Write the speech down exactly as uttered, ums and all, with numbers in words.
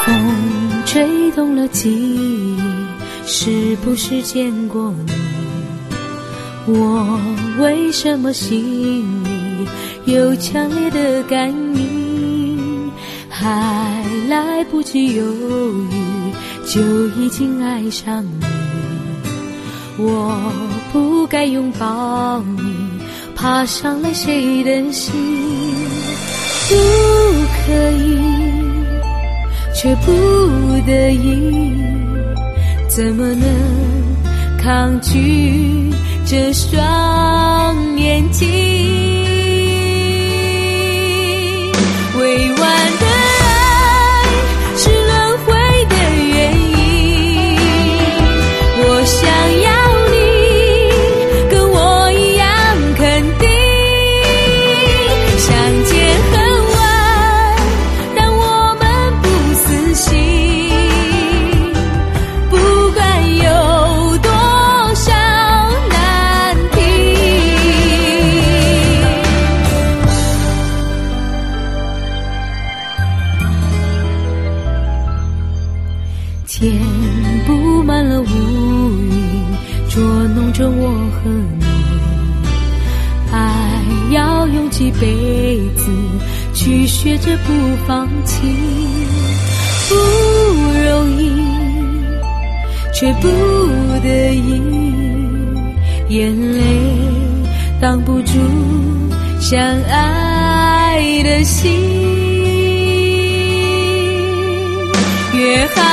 风吹动了记忆，是不是见过你？我为什么心里有强烈的感应？还来不及犹豫，就已经爱上你。我不该拥抱你，怕伤了谁的心。不可以，却不得已，怎么能抗拒这双眼睛？委婉的爱是轮回的原因，我想要你跟我一样肯定。相见恨晚，但我们不死心，不管有多少难题。天布满了乌云，捉弄着我和你。爱要用几辈子去学着不放弃，不容易，却不得已，眼泪挡不住相爱的心。约好